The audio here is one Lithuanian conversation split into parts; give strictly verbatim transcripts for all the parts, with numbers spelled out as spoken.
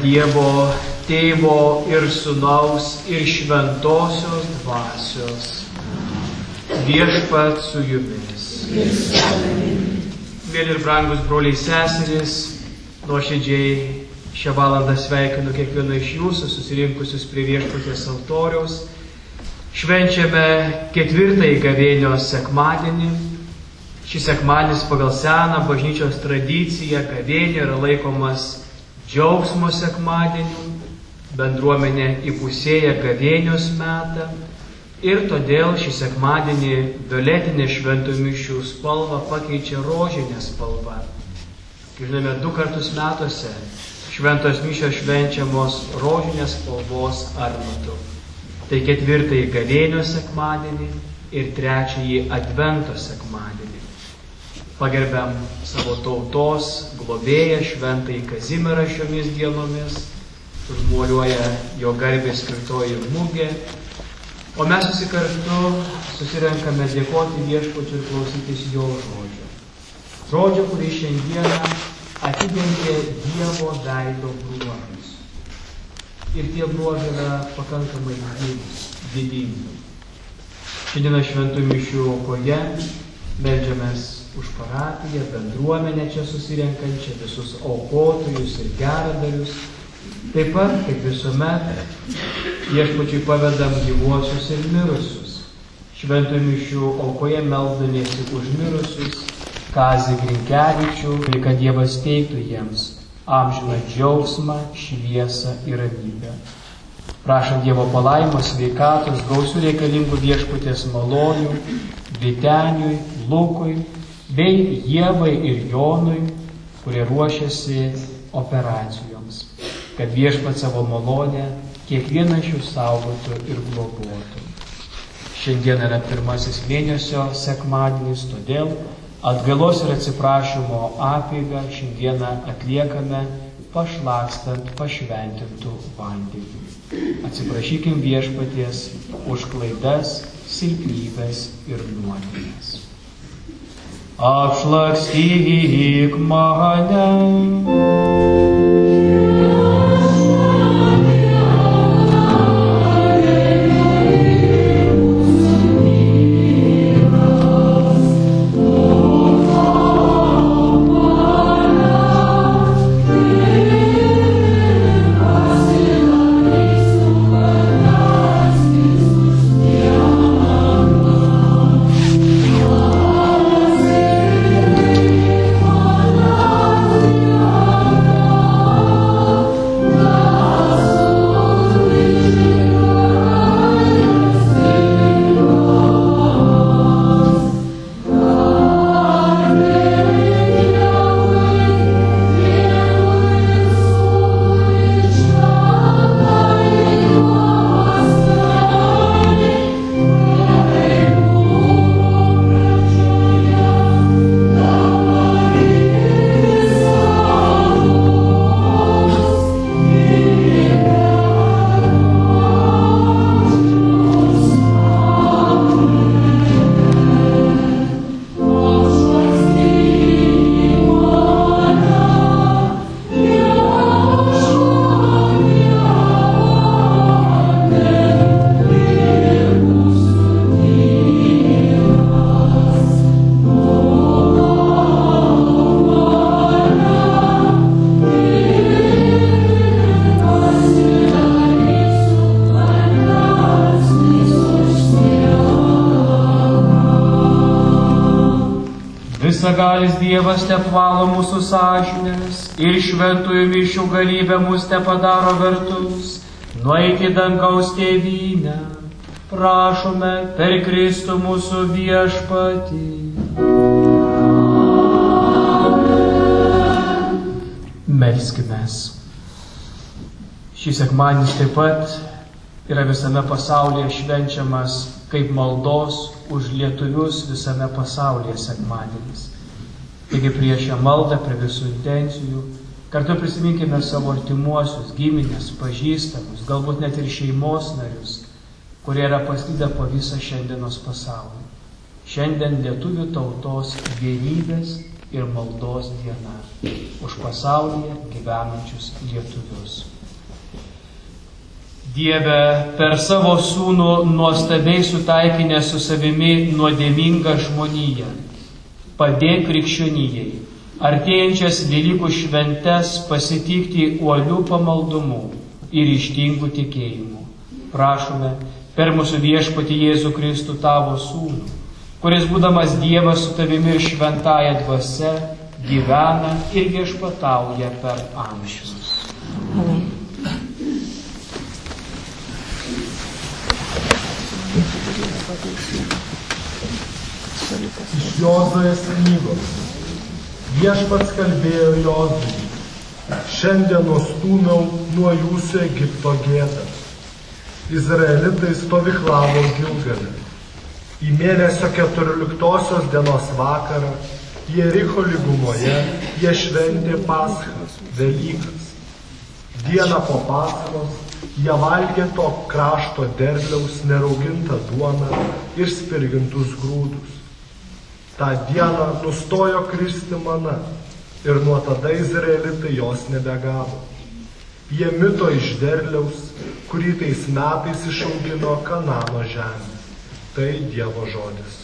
Dievo Tėvo ir Sūnaus ir Šventosios Dvasios. Viešpat su jumis. Mėly ir brangus broliai seserys, nuoširdžiai šią valandą sveikinu kiekvieną iš jūsų susirinkusius prie Viešpaties altoriaus. Švenčiame ketvirtąjį gavėnios sekmadienį. Šis sekmadienis pagal seną bažnyčios tradiciją gavėnio yra laikomas džiaugsmo sekmadieniu. Bendruomenė įpusėja gavėnios metą ir todėl šį sekmadienį violetinė šventų mišių spalva pakeičia rožinę spalvą. Žinome, du kartus metuose šventos mišios švenčiamos rožinės spalvos armatu. Tai ketvirtąjį gavėnios sekmadienį ir trečiąjį advento sekmadienį. Pagerbiam savo tautos globėją šventąjį Kazimierą šiomis dienomis, užmoliuoja jo garbė skirtoji mugė, o mes visi kartu susirenkame dėkoti Viešpačiui ir klausytis jo žodžio. Žodžio, kurį šiandieną atidengė Dievo veido bruožus. Ir tie bruožai yra pakankamai didingi. Šiandieną šventų mišių aukoje meldžiamės už parapiją, bendruomenę čia susirenkančią, visus aukotojus ir geradarius. Taip pat, kaip visuomet, Viešpačiui pavedam gyvuosius ir mirusius. Šventų mišių aukoje meldamiesi už mirusius Kazį Grinkevičių, kad Dievas teiktų jiems amžiną džiaugsmą, šviesą ir ramybę. Prašom Dievo palaimos, sveikatos, gausių reikalingų Viešpaties malonių Vyteniui, Lukui, bei Ievai ir Jonui, kurie ruošiasi operacijoms, kad Viešpat savo malonę kiekvieną iš jų saugotų ir globotų. Šiandien yra pirmasis mėnesio sekmadienis, todėl atgailos ir atsiprašymo apeigą šiandieną atliekame pašlakstant pašventintų vandenį. Atsiprašykim Viešpaties už klaidas, silpnybės ir nuodėmes. Apšlakstyk mane. Visagalis Dievas teapvalo mūsų sąžinės ir šventųjų mišių galybė mus tepadaro vertus nueiti dangaus tėvynę. Prašome per Kristų mūsų Viešpatį. Melskimės. Šį sekmadienis taip pat yra visame pasaulyje švenčiamas kaip maldos už lietuvius visame pasaulyje sekmadienis. Taigi prieš šią maldą, prie visų intencijų, kartu prisiminkime savo artimuosius, giminės, pažįstamus, galbūt net ir šeimos narius, kurie yra pasklidę po visą šiandienos pasaulį. Šiandien lietuvių tautos vienybės ir maldos diena už pasaulyje gyvenančius lietuvius. Dieve, per savo sūnų nuostabiai sutaikinę su savimi nuodėmingą žmoniją, padėk krikščionijai, artėjančias Velykų šventes pasitikti uolių pamaldumu ir ryžtingų tikėjimu. Prašome per mūsų viešpatį Jėzų Kristų tavo sūnų, kuris būdamas Dievas su tavimi ir šventąja dvasia, gyvena ir viešpatauja per amžius. Amen. Iš Jozuės knygos. Viešpats kalbėjo Jozui: šiandien nustūmiau nuo jūsų Egipto gėdą. Izraelitai stovyklavo Gilgale. Į mėnesio keturioliktosios dienos vakarą Jericho lygumoje jie šventė Paschą, Velykas. Dieną po Paschos jie valgė to krašto derliaus neraugintą duoną ir spirgintus grūdus. Ta dieną nustojo kristi mana ir nuo tada izraelitai jos nebegavo. Jie mito iš derliaus, kurį tais metais išaugino Kanano žemė. Tai Dievo žodis.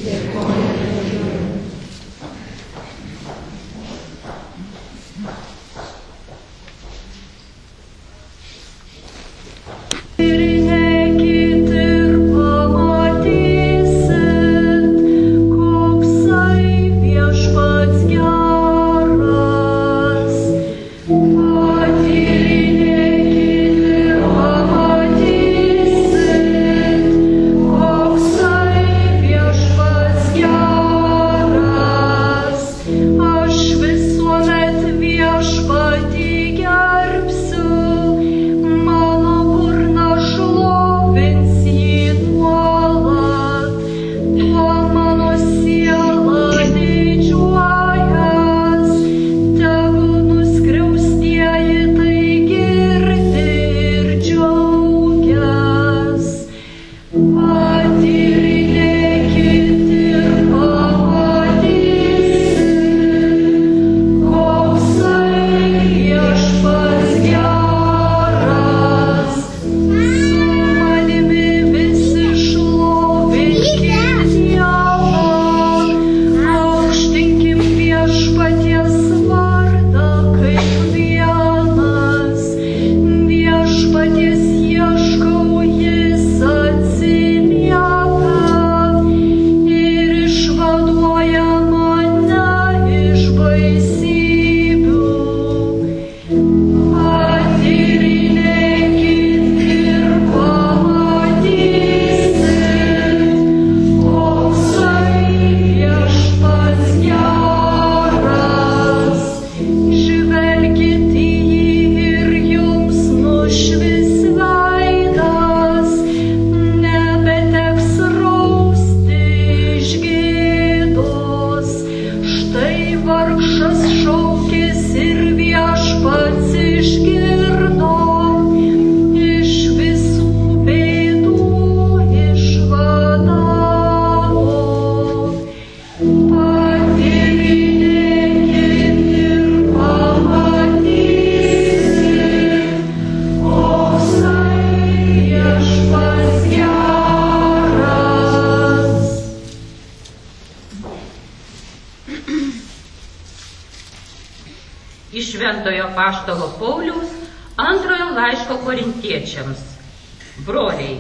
Iš Šventojo Apaštalo Pauliaus antrojo laiško korintiečiams. Broliai,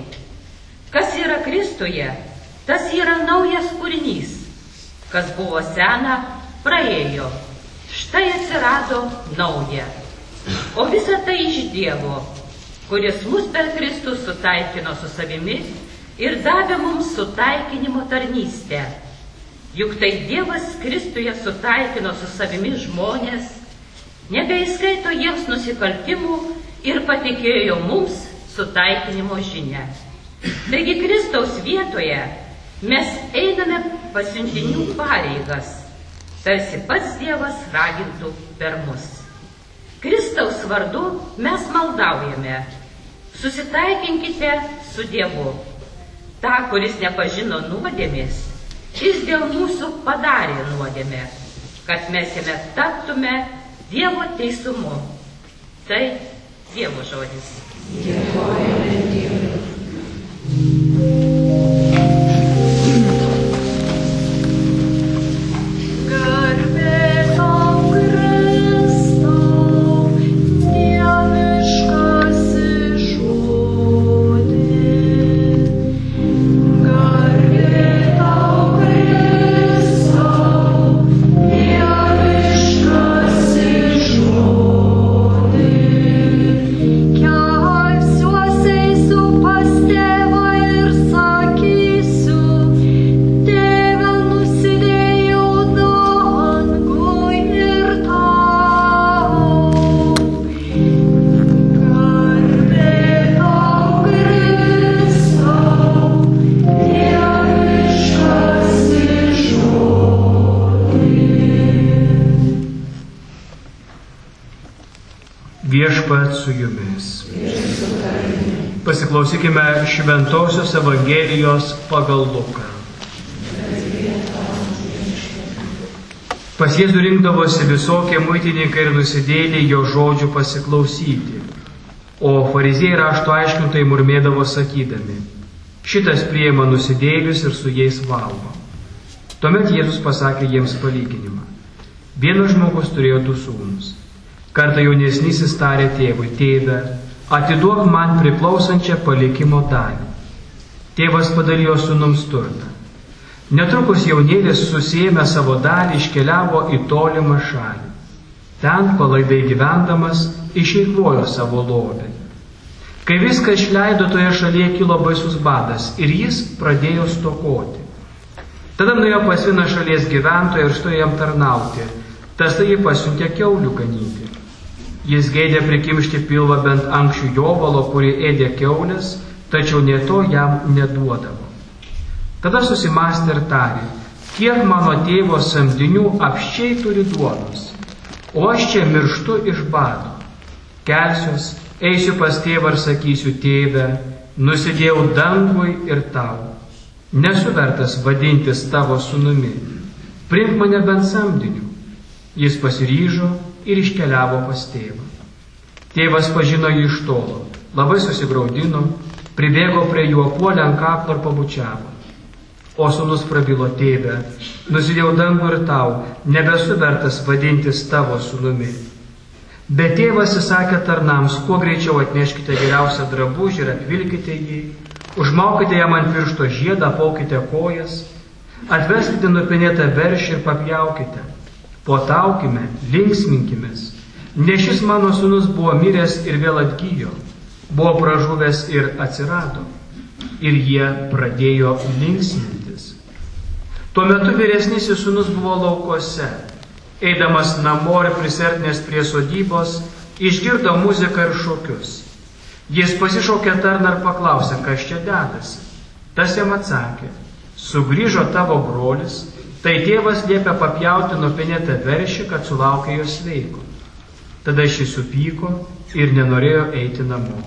kas yra Kristuje, tas yra naujas kūrinys. Kas buvo sena, praėjo. Štai atsirado nauja. O visa tai iš Dievo, kuris mus per Kristų sutaikino su savimi ir davė mums sutaikinimo tarnystę. Juk tai Dievas Kristuje sutaikino su savimi žmonės, nebeįskaito jiems nusikaltimų ir patikėjo mums sutaikinimo žinią. Taigi Kristaus vietoje mes einame pasiuntinių pareigas, tarsi pats Dievas ragintų per mus. Kristaus vardu mes maldaujame: susitaikinkite su Dievu. Ta, kuris nepažino nuodėmės, jis dėl mūsų padarė nuodėmę, kad mes jame taptume Dievo teisumu. Tai Dievo žodis. Dėkojame Dievui. Viešpats su jumis. Pasiklausykime Šventosios Evangelijos pagal Luką. Pas Jėzų rinkdavosi visokie muitininkai ir nusidėjėliai jo žodžių pasiklausyti, o fariziejai rašto aiškintojai murmėdavo sakydami: šitas priima nusidėjėlius ir su jais valgo. Tuomet Jėzus pasakė jiems palyginimą. Vienas žmogus turėjo du sūnus. Kartą jaunesnysis tarė tėvui: tėve, atiduok man priklausančią palikimo dalį. Tėvas padalijo sūnums turtą. Netrukus jaunėlis susiėmė savo dalį, iškeliavo į tolimą šalį. Ten, palaidai gyvendamas, išeikvojo savo lobį. Kai viską išleido, toje šalyje kilo baisus badas ir jis pradėjo stokoti. Tada nuėjo pas vieną šalies gyventoją ir stojo jam tarnauti. Tas tai jį pasiuntė kiaulių ganyti. Jis geidė prikimšti pilvą bent ankščių jovalo, kurį ėdė kiaulės, tačiau nė to jam neduodavo. Tada susimastė ir tarė: kiek mano tėvo samdinių apsčiai turi duonos, o aš čia mirštu iš bado. Kelsiuos, eisiu pas tėvą ir sakysiu: tėve, nusidėjau dangui ir tau. Nesu vertas vadintis tavo sūnumi. Priimk mane bent samdiniu. Jis pasiryžo ir iškeliavo pas tėvą. Tėvas pažino jį iš tolo, labai susigraudino, pribėgo prie jo, puolė ant kaklo ir pabučiavo. O sūnus prabilo: tėve, nusidėjau dangų ir tau, nebesu vertas vadintis tavo sūnumi. Bet tėvas įsakė tarnams: kuo greičiau atneškite geriausią drabužį ir apvilkite jį, užmaukite jam ant piršto žiedą, apaukite kojas, atveskite nupinėtą veršį ir papjaukite. Puotaukime, linksminkimės, nes šis mano sūnus buvo miręs ir vėl atgyjo, buvo pražuvęs ir atsirado. Ir jie pradėjo linksmintis. Tuo metu vyresnysis sūnus buvo laukuose. Eidamas namo ir prisertinęs prie sodybos, išgirdo muziką ir šokius. Jis pasišaukė tarną ir paklausė: kas čia dedasi? Tas jam atsakė: sugrįžo tavo brolis, tai tėvas liepė papjauti nupinėtą veršį, kad sulaukė jo sveiko. Tada šis supyko ir nenorėjo eiti namo.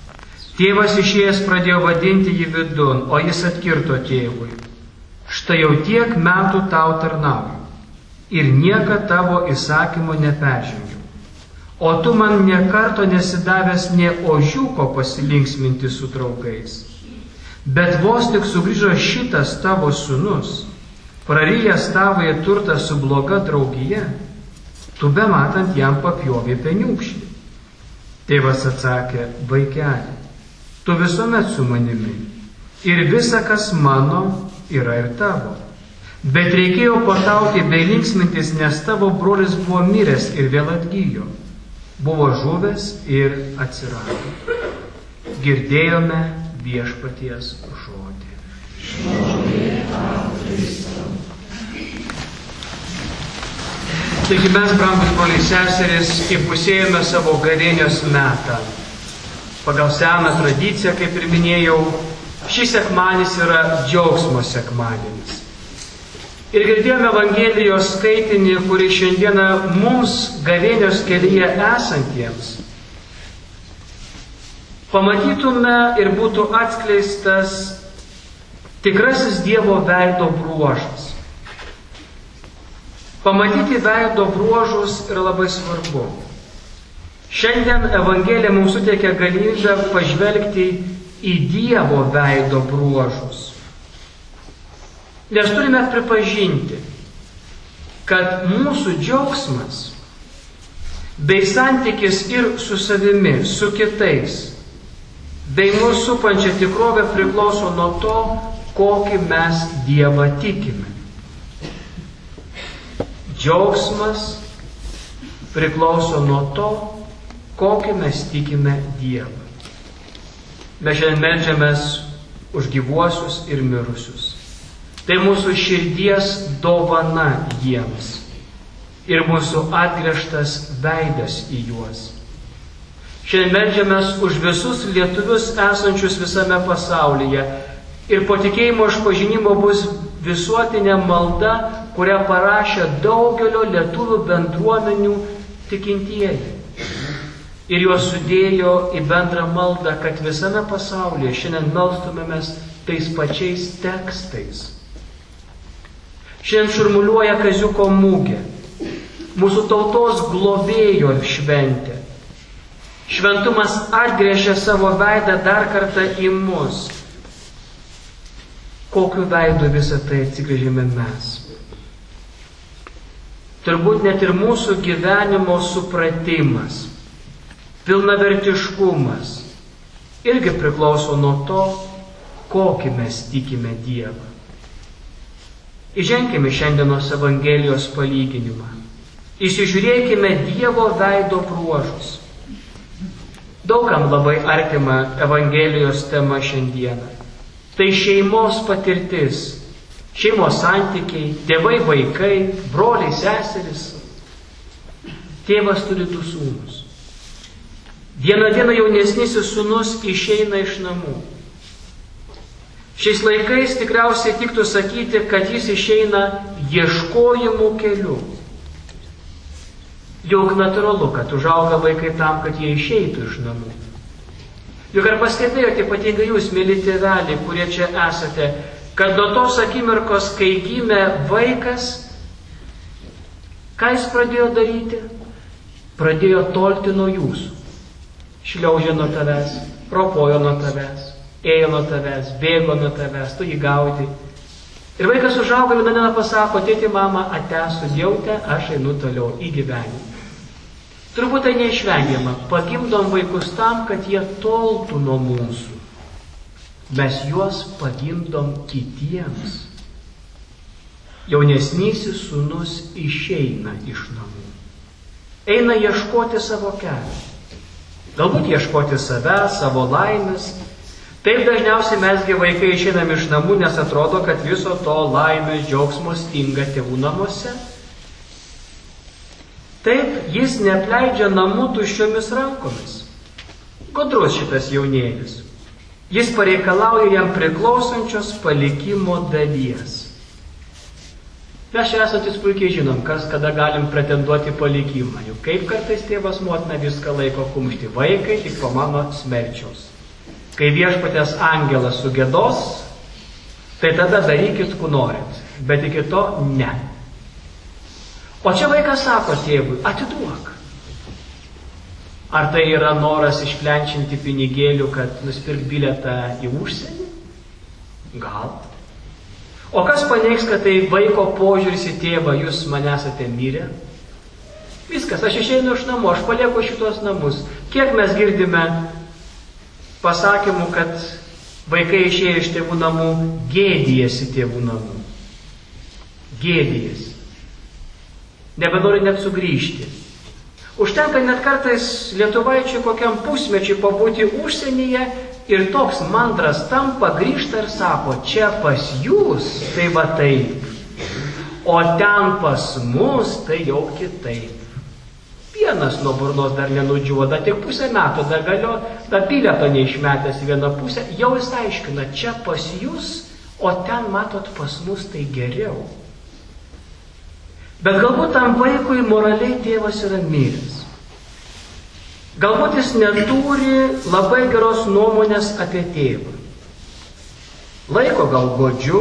Tėvas išėjęs pradėjo vadinti jį vidun, o jis atkirto tėvui: štai jau tiek metų tau tarnauju ir niekad tavo įsakymo neperžengiau. O tu man nė karto nesidavęs nė ožiuko pasilinksminti su draugais. Bet vos tik sugrįžo šitas tavo sūnus, prarijęs tavąjį turtą su bloga draugija, tu be matant jam papjovė peniukšį. Tėvas atsakė: vaikeli, tu visuomet su manimi ir visa, kas mano, yra ir tavo. Bet reikėjo patauti bei linksmintis, nes tavo brolis buvo miręs ir vėl atgyjo, buvo žuvęs ir atsirado. Girdėjome viešpaties žodį. Šlovė tau, Kristau. Taigi mes, brangus broliai seserys, įpusėjome savo gavėnios metą. Pagal seną tradiciją, kaip ir minėjau, šis sekmadienis yra džiaugsmo sekmadienis. Ir girdėjome Evangelijos skaitinį, kurį šiandieną mums gavėnios kelyje esantiems pamatytume ir būtų atskleistas tikrasis Dievo veido bruožas. Pamatyti veido bruožus yra labai svarbu. Šiandien Evangelija mums suteikia galimybę pažvelgti į Dievo veido bruožus. Nes turime pripažinti, kad mūsų džiaugsmas bei santykis ir su savimi, su kitais, bei mūsų supančia tikrovė priklauso nuo to, kokį mes Dievą tikime. Džiaugsmas priklauso nuo to, kokį mes tikime Dievą. Mes šiandien meldžiamės už gyvuosius ir mirusius. Tai mūsų širdies dovana jiems ir mūsų atgręžtas veidas į juos. Šiandien meldžiamės už visus lietuvius esančius visame pasaulyje ir po tikėjimo išpažinimo bus visuotinė malda, kurią parašė daugelio lietuvių bendruomenių tikintieji. Ir juos sudėjo į bendrą maldą, kad visame pasaulyje šiandien melstumėmės tais pačiais tekstais. Šiandien šurmuliuoja Kaziuko mugė, mūsų tautos globėjo šventė. Šventumas atgręžia savo veidą dar kartą į mus. Kokiu veidu visą tai atsigręžėme mes? Turbūt net ir mūsų gyvenimo supratimas, pilnavertiškumas irgi priklauso nuo to, kokį mes tikime Dievą. Įženkime šiandienos Evangelijos palyginimą. Įsižiūrėkime Dievo veido bruožus. Daugam labai artima Evangelijos tema šiandieną. Tai šeimos patirtis, šeimos santykiai, tėvai, vaikai, broliai, seserys. Tėvas turi du sūnus. Vieną dieną jaunesnysis sūnus išeina iš namų. Šiais laikais tikriausiai tiktų sakyti, kad jis išeina ieškojimų keliu. Juk natūralu, kad užauga vaikai tam, kad jie išeitų iš namų. Juk ar pastebėjote, ypatingai jūs, mėly tėveliai, kurie čia esate, kad nuo tos akimirkos, kai gimė vaikas, ką jis pradėjo daryti? Pradėjo tolti nuo jūsų. Šliaužė nuo tavęs, ropojo nuo tavęs, ėjo nuo tavęs, bėgo nuo tavęs, tu jį gaudai. Ir vaikas užauga, vieną dieną pasako, tėti, mama, ate sudėjote, aš einu toliau į gyvenimą. Turbūt tai neišvengiama. Pagimdom vaikus tam, kad jie toltų nuo mūsų. Mes juos pagimdom kitiems. Jaunesnysis sūnus išeina iš namų. Eina ieškoti savo kelią. Galbūt ieškoti savęs, savo laimės. Taip dažniausiai mesgi vaikai išeinam iš namų, nes atrodo, kad viso to laimės džiaugsmo stinga tėvų namuose. Taip, jis neapleidžia namų tuščiomis rankomis. Gudrus šitas jaunėlis. Jis pareikalauja jam priklausančios palikimo dalies. Mes čia esantis puikiai žinom, kas kada galim pretenduoti palikimą. Juk kaip kartais tėvas motina viską laiko kumšti. Vaikai tik po mano smerčiaus. Kai viešpatės angelas sugėdos, tai tada darykit, ku norit. Bet iki to ne. O čia vaikas sako tėvui, atiduok. Ar tai yra noras išplenčinti pinigėlių, kad nusipirk bilietą į užsienį? Gal. O kas paneigs, kad tai vaiko požiūris į tėvą, jūs mane esate mirę? Viskas, aš išeinu iš namų, aš palieku šitos namus. Kiek mes girdime pasakymų, kad vaikai išėję iš tėvų namų gėdijasi tėvų namų. Gėdijasi. Nebenori net sugrįžti. Užtenka net kartais lietuvaičiui kokiam pusmečiui pabūti užsienyje ir toks mandras tampa, grįžta ir sako, čia pas jūs, tai va taip, o ten pas mus, tai jau kitaip. Vienas nuo burnos dar nenudžiuoda, tik pusę metų dar galio, dar bilieto neišmetęs į vieną pusę, jau jis aiškina, čia pas jūs, o ten matot pas mus tai geriau. Bet galbūt tam vaikui moraliai tėvas yra miręs. Galbūt jis neturi labai geros nuomonės apie tėvą. Laiko gal godžiu,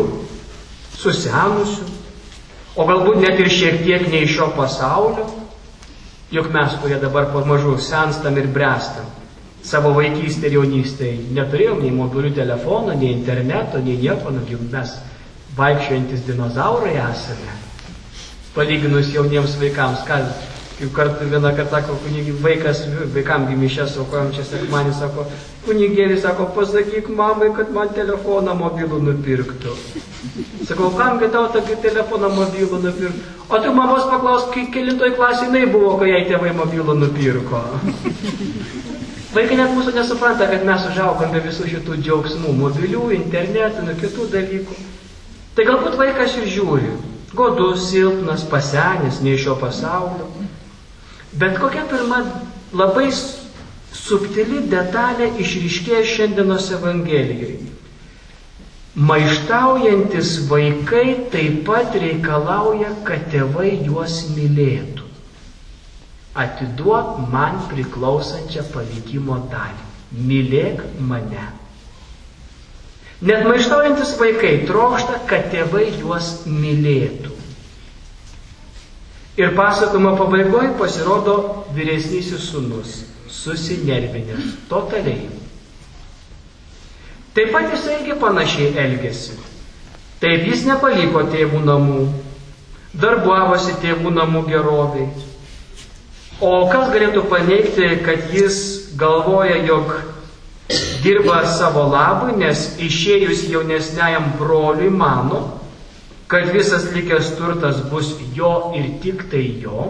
susenusiu, o galbūt net ir šiek tiek ne iš šio pasaulio. Juk mes, kurie dabar pamažu senstam ir brestam, savo vaikystę ir jaunystę neturėjom nei mobilių telefonų, nei interneto, nei nieko, nu, juk mes vaikščiojantis dinozaurai esame. Palyginus jauniems vaikams, ką, kaip kartu vieną kartą, sako, kunigi, vaikas, vaikam gimišės, aukojom čia sekmanį, sako, kunigėlis, sako, pasakyk mamai, kad man telefoną mobilų nupirktų. Sakau, kamgi tau tokį telefoną mobilų nupirktų? O tu mamos paklaus, kelintoj klasėj jinai buvo, kai jai tėvai mobilų nupirko. Vaikai net mūsų nesupranta, kad mes užaugom be visų šitų džiaugsmų, mobilių, internetų, nu, kitų dalykų. Tai galbūt vaikas ir žiūri, godus, silpnas, pasenęs, ne iš šio pasaulio. Bet kokia pirma labai subtili detalė išryškėja šiandienos Evangelijoje. Maištaujantis vaikai taip pat reikalauja, kad tėvai juos mylėtų. Atiduok man priklausančią palikimo dalį. Mylėk mane. Net maištaujantis vaikai trokšta, kad tėvai juos mylėtų. Ir pasakojimo pabaigoje pasirodo vyresnysis sūnus, susinervinęs, totaliai. Taip pat jis irgi panašiai elgėsi. Taip jis nepaliko tėvų namų, darbuavosi tėvų namų geroviai. O kas galėtų paneigti, kad jis galvoja, jog dirba savo labui, nes išėjus jaunesniajam broliui mano, kad visas likęs turtas bus jo ir tik tai jo,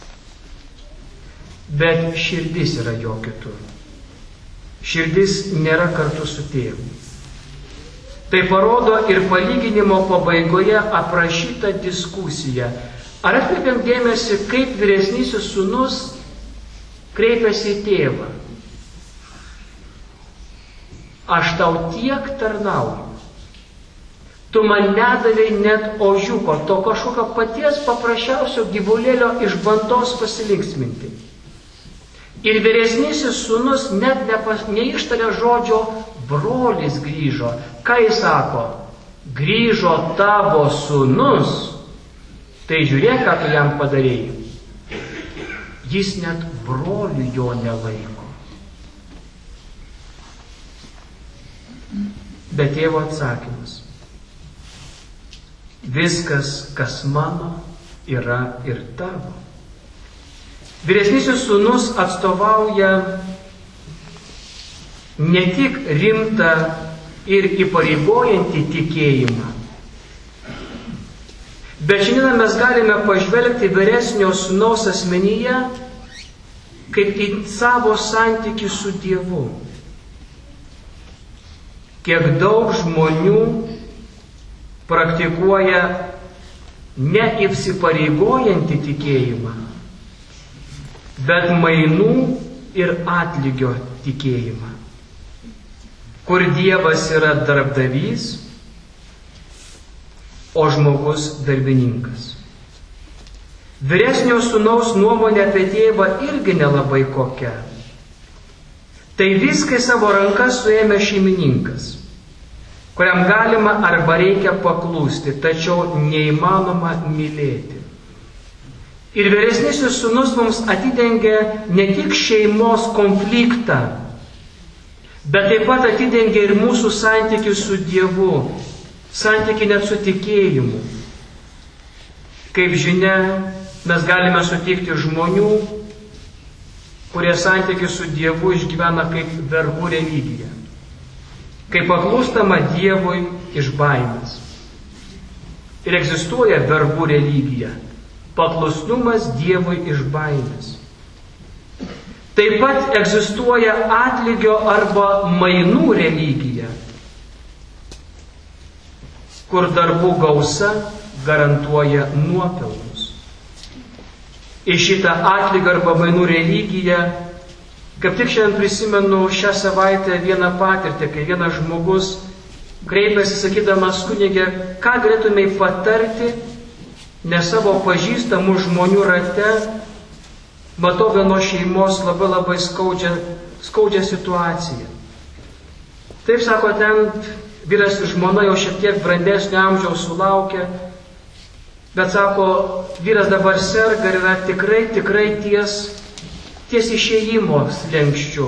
bet širdis yra jo kitur. Širdis nėra kartu su tėvu. Tai parodo ir palyginimo pabaigoje aprašyta diskusija. Ar atkreipiam dėmesį, kaip vyresnysis sūnus kreipiasi į tėvą? Aš tau tiek tarnauju. Tu man nedavei net ožiuko, to kažkokio paties paprasčiausio gyvulėlio iš bandos pasilinksminti. Ir vyresnysis sūnus net nepas, neištarė žodžio brolis grįžo. Ką jis sako? Grįžo tavo sūnus. Tai žiūrėk, ką tu jam padarėjai. Jis net broliu jo nelaiko. Bet tėvo atsakymas. Viskas, kas mano, yra ir tavo. Vyresnysis sūnus atstovauja ne tik rimtą ir įpareigojantį tikėjimą, bet šiandien mes galime pažvelgti vyresnio sūnaus asmenyje kaip į savo santykį su Dievu. Kiek daug žmonių praktikuoja neįsipareigojantį tikėjimą, bet mainų ir atlygio tikėjimą, kur Dievas yra darbdavys, o žmogus darbininkas. Vyresnio sūnaus nuomonė apie tėvą irgi nelabai kokia. Tai viską į savo rankas suėmė šeimininkas, kuriam galima arba reikia paklūsti, tačiau neįmanoma mylėti. Ir vyresnysis sūnus mums atidengia ne tik šeimos konfliktą, bet taip pat atidengia ir mūsų santykių su Dievu, santykių net su tikėjimu. Kaip žinia, mes galime sutikti žmonių, kurie santykių su Dievu išgyvena kaip vergų religiją, kaip paklūstama Dievui iš baimės. Ir egzistuoja vergų religija. Paklusnumas Dievui iš baimės. Taip pat egzistuoja atlygio arba mainų religija, kur darbų gausa garantuoja nuopelnus. Į šitą atlygio arba mainų religiją, kaip tik šiandien prisimenu šią savaitę vieną patirtį, kai vienas žmogus kreipėsi sakydamas: kunige, ką galėtumei patarti, nes savo pažįstamų žmonių rate matau vienos šeimos labai labai skaudžią, skaudžią situaciją. Taip sako, ten vyras ir žmona jau šiek tiek brandesnio amžiaus sulaukė, Bet sako, vyras dabar serga ir yra tikrai, tikrai ties, ties išėjimo slenksčiu.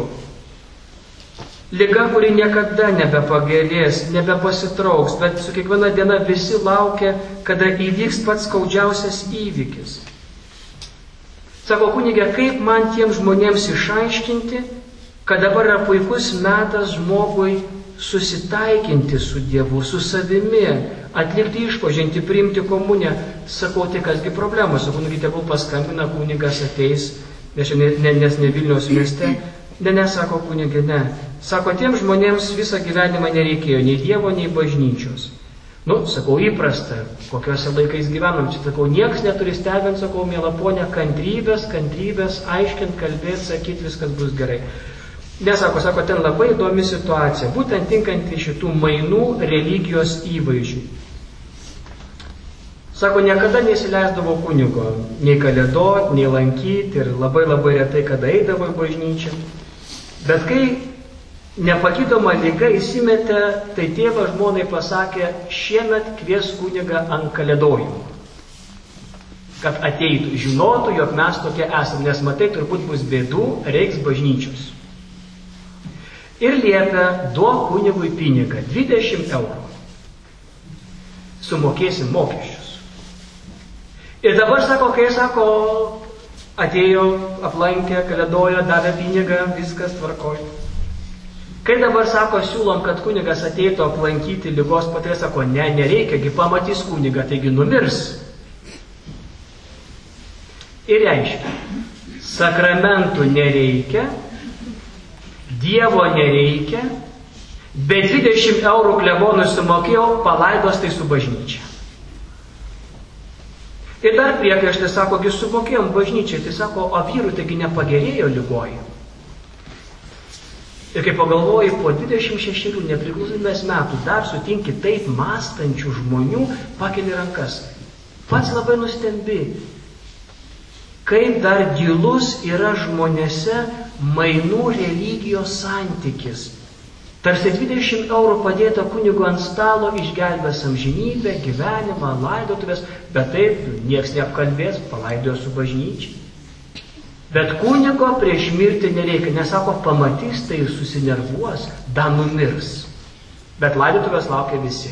Liga, kuri niekada nebepagerės, nebepasitrauks, bet su kiekviena diena visi laukia, kada įvyks pats skaudžiausias įvykis. Sako, kunigė, kaip man tiems žmonėms išaiškinti, kad dabar yra puikus metas žmogui susitaikinti su Dievu, su savimi, atlikti išpažinti, priimti komuniją. Sakau, tai kasgi problema, sakau, nugi tegul paskambina, kunigas ateis, nes ne, ne, nes ne Vilniaus mieste. Ne, ne, sako kunigė, ne. Sako, tiems žmonėms visą gyvenimą nereikėjo nei Dievo, nei bažnyčios. Nu, sakau, įprasta, kokiuose laikais gyvenam. Čia, sakau, nieks neturi stebint, sakau, miela ponia, kantrybės, kantrybės, aiškint, kalbėti, sakyti, viskas bus gerai. Nesako, sako, ten labai įdomi situacija, būtent tinkanti šitų mainų religijos įvaizdžių. Sako, niekada neįsileisdavo kunigo, nei kalėdot, nei lankyti ir labai labai retai, kada eidavo į bažnyčią. Bet kai nepagydoma liga įsimetė, tai tėvas žmonai pasakė, šiemet kvies kunigą ant kalėdojimų. Kad ateitų, žinotų, jog mes tokie esam, nes matai, turbūt bus bėdų, reiks bažnyčios. Ir liepia, duok kunigui pinigą, dvidešimt eurų. Sumokėsim mokesčius. Ir dabar sako, kai sako, atėjo, aplankė, kalėdojo, davė pinigą, viskas tvarkoja. Kai dabar sako, siūlom, kad kunigas ateitų aplankyti ligos patirės, sako, ne, nereikia, gi pamatys kunigą, taigi numirs. Ir reiškia, sakramentų nereikia, Dievo nereikia, bet dvidešimt eurų klebonui sumokėjau, palaidos tai su bažnyčia. Ir dar priekaištai sako, gi sumokėjom bažnyčiai, tai sako, o vyrų taigi nepagerėjo ligoji. Ir kai pagalvoji, po dvidešimt šešerių nepriklausomybės metų dar sutinki taip mąstančių žmonių, pakeli rankas. Pats labai nustembi, kaip dar gilus yra žmonėse mainų religijos santykis. Tarsi dvidešimt eurų padėta kunigo ant stalo išgelbės amžinybę, gyvenimą, laidotuvės, bet taip nieks neapkalbės, palaidojo su bažnyčiai. Bet kunigo prieš mirtį nereikia, nesako, pamatys, tai susinervuos, da numirs. Bet laidotuvės laukia visi.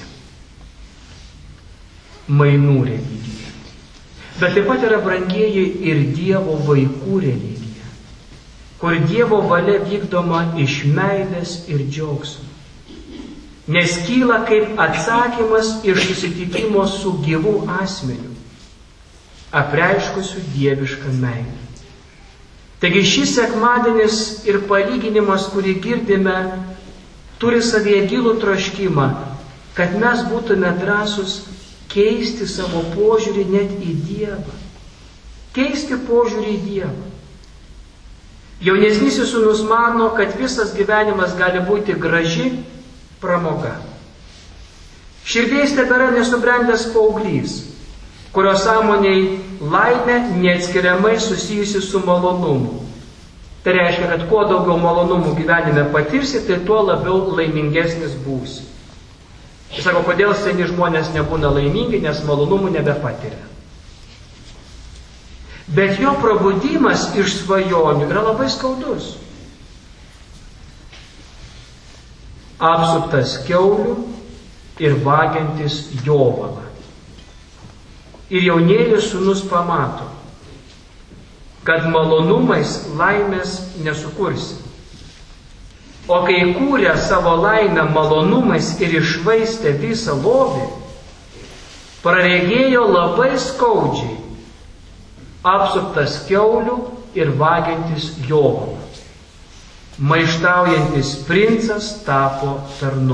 Mainų religija. Bet taip pat yra, brangieji, ir Dievo vaikų religija, kur Dievo valia vykdoma iš meilės ir džiaugsmo. Nes kyla kaip atsakymas iš susitikimo su gyvu asmeniu, apreiškusiu dievišką meilę. Taigi šis sekmadienis ir palyginimas, kurį girdime, turi savyje gilų troškimą, kad mes būtume drąsus keisti savo požiūrį net į Dievą. Keisti požiūrį į Dievą. Jaunesnysis sūnus mano, kad visas gyvenimas gali būti graži pramoga. Širdėje tebėra nesubrendęs paauglys, kurio sąmoniai laimė neatskiriamai susijusi su malonumu. Tai reiškia, kad kuo daugiau malonumų gyvenime patirsi, tai tuo labiau laimingesnis būsi. Jis sako, kodėl seni žmonės nebūna laimingi, nes malonumų nebepatiria. Bet jo prabudimas iš svajonių yra labai skaudus. Apsuptas kiaulių ir vagiantis jovalą. Ir jaunėlis sūnus pamato, kad malonumais laimės nesukursi. O kai kūrė savo laimę malonumais ir išvaistė visą lobį, praregėjo labai skaudžiai, apsuptas kiaulių ir vagiantis jovalą. Maištaujantis princas tapo tarnu.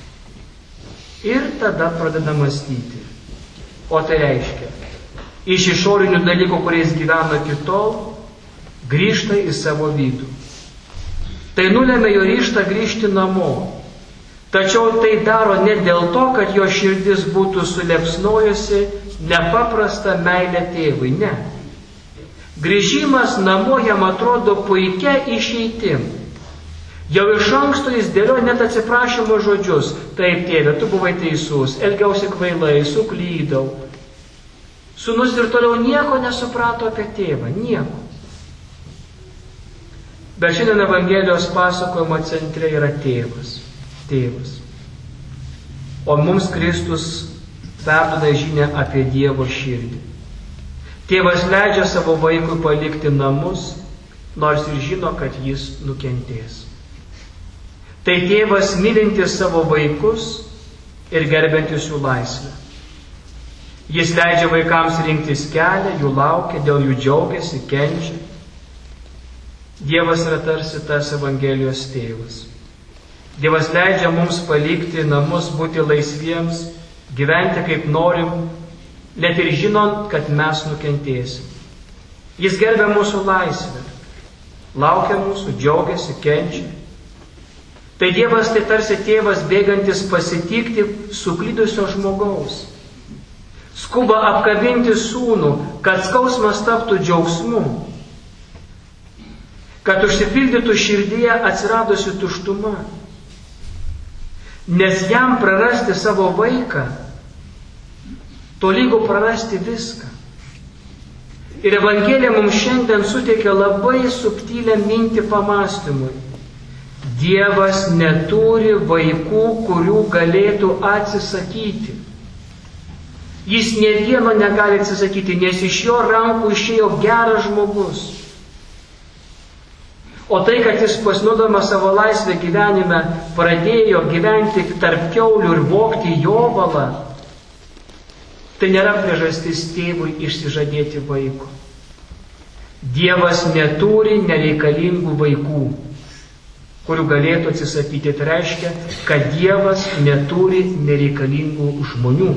Ir tada pradeda mąstyti. O tai reiškia, iš išorinių dalykų, kuriais gyveno iki tol, grįžta į savo vidų. Tai nulėmė jo ryžtą grįžti namo. Tačiau tai daro ne dėl to, kad jo širdis būtų sulepsnojusi nepaprasta meilė tėvui, ne. Grįžimas namo jam atrodo puikia išeitim. Jau iš anksto jis dėlioja net atsiprašymo žodžius. Taip, tėve, tu buvai teisus, elgiausi kvailai, suklydau. Sūnus ir toliau nieko nesuprato apie tėvą, nieko. Bet šiandien Evangelijos pasakojimo centre yra tėvas. Tėvas. O mums Kristus perduoda žinią apie Dievo širdį. Tėvas leidžia savo vaikui palikti namus, nors ir žino, kad jis nukentės. Tai tėvas mylintis savo vaikus ir gerbiantis jų laisvę. Jis leidžia vaikams rinktis kelią, jų laukia, dėl jų džiaugiasi, kenčia. Dievas yra tarsi tas Evangelijos tėvas. Dievas leidžia mums palikti namus, būti laisviems, gyventi kaip norim, net ir žinant, kad mes nukentėsim. Jis gerbia mūsų laisvę, laukia mūsų, džiaugiasi, kenčia. Tai Dievas tai tarsi tėvas bėgantis pasitikti suklydusio žmogaus. Skuba apkabinti sūnų, kad skausmas taptų džiaugsmu, kad užsipildytų širdyje atsiradusi tuštuma. Nes jam prarasti savo vaiką, tolygu prarasti viską. Ir Evangelija mums šiandien suteikia labai subtilę mintį pamastymui. Dievas neturi vaikų, kurių galėtų atsisakyti. Jis nė vieno negali atsisakyti, nes iš jo rankų išėjo geras žmogus. O tai, kad jis pasinaudodamas savo laisvę gyvenime pradėjo gyventi tarp kiaulių ir vogti jovalą, tai nėra priežastis tėvui išsižadėti vaiko. Dievas neturi nereikalingų vaikų, kurių galėtų atsisakyti. Tai reiškia, kad Dievas neturi nereikalingų žmonių.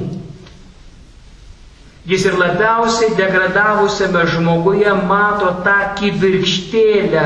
Jis ir labiausiai degradavusiame žmoguje mato tą kibirkštėlę,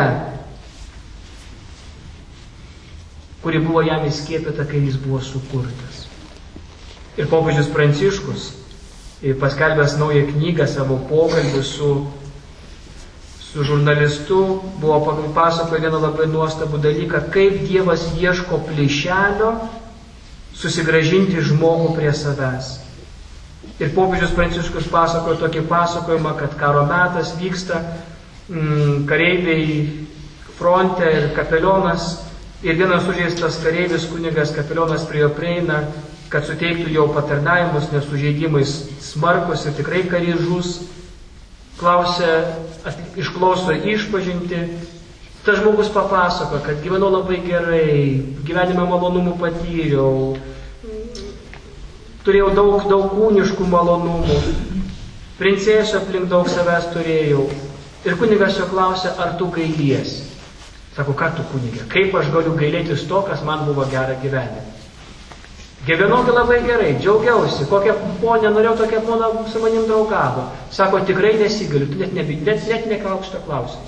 kuri buvo jam įskiepyta, kai jis buvo sukurtas. Ir popiežius Pranciškus, paskelbęs naują knygą savo pokalbį su, su žurnalistu, buvo pasakojo vieną labai nuostabų dalyką, kaip Dievas ieško plyšelio susigrąžinti žmogų prie savęs. Ir popiežius Pranciškus pasakojo tokį pasakojimą, kad karo metas vyksta, mm, kareiviai fronte ir kapelionas, ir vienas sužeistas kareivis, kunigas kapelionas prie jo prieina, kad suteiktų jau patarnavimus, nes sužeidimai smarkus ir tikrai karys žus. Klausia, išklauso išpažinti. Tas žmogus papasako, kad gyvenau labai gerai, gyvenime malonumų patyriau, turėjau daug, daug kūniškų malonumų, princesų aplink daug savęs turėjau. Ir kunigas jo klausia, ar tu gailiesi? Sako, ką tu kunigė, kaip aš galiu gailėtis to, kas man buvo gera gyvenime? Gyvenau labai gerai, džiaugiausi, kokią ponę norėjau, tokią poną su manim draugavo. Sako, tikrai nesigaliu, net, net, net, net neklauk šito klausimą.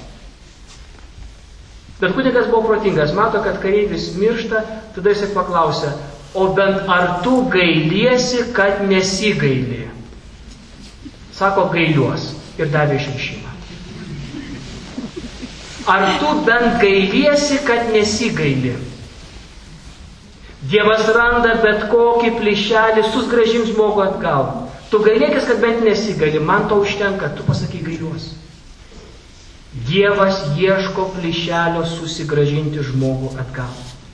Bet kunigas buvo protingas, mato, kad kareivis miršta, tada jis paklausia, o bent ar tu gailiesi, kad nesigaili? Sako, gailiuos ir davė išrišimą. Ar tu bent gailiesi, kad nesigaili? Dievas randa bet kokį plyšelį, sugrąžink žmogų atgal. Tu gailėkis, kad bent nesigaili, man to užtenka, tu pasakai gailiuos. Dievas ieško plyšelio susigrąžinti žmogų atgal.